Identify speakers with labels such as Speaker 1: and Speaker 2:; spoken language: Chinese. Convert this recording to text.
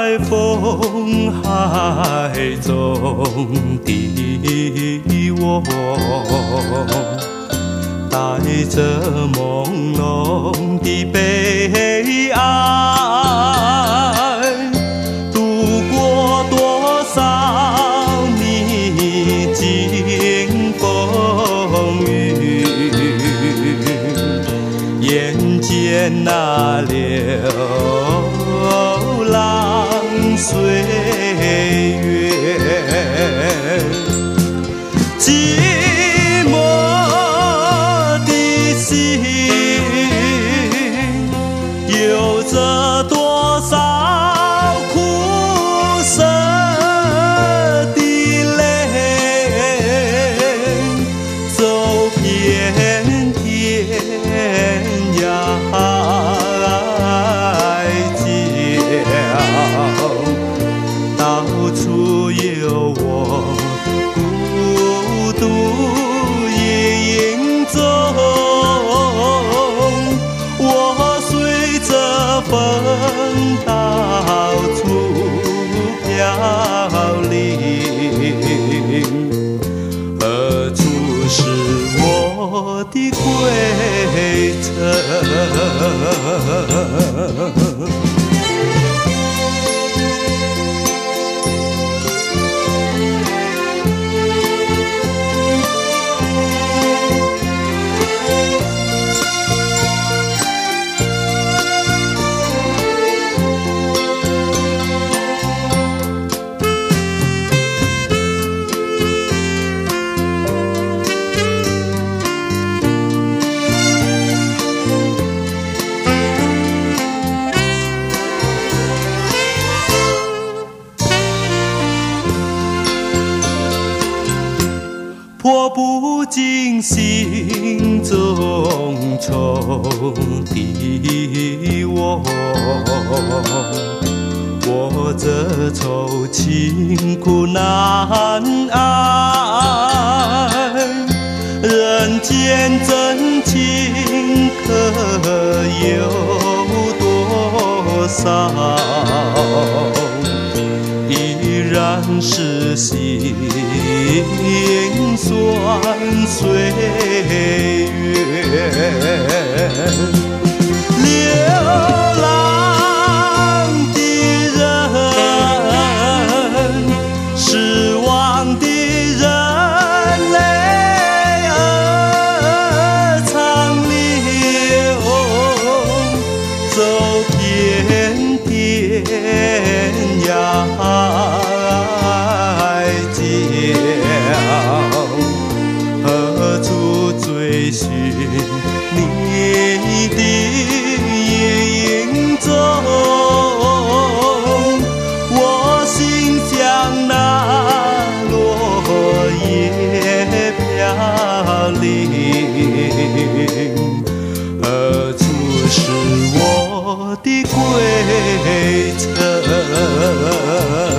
Speaker 1: 在风海中的我，带着朦胧的悲哀，度过多少逆境风雨，眼见那流浪岁月，寂寞的心有着多少苦涩的泪，走遍天涯海角，到处有我孤独影踪，我随着风到处飘零，何处是我的归程？迫不尽心中愁的我，握着愁情苦难挨，人间真情可有多少？依然是心酸岁月，流浪的人，失望的人，泪儿长流，走遍天涯海角，何处追寻你的影踪？我心像那落叶飘零，何处是我的归程？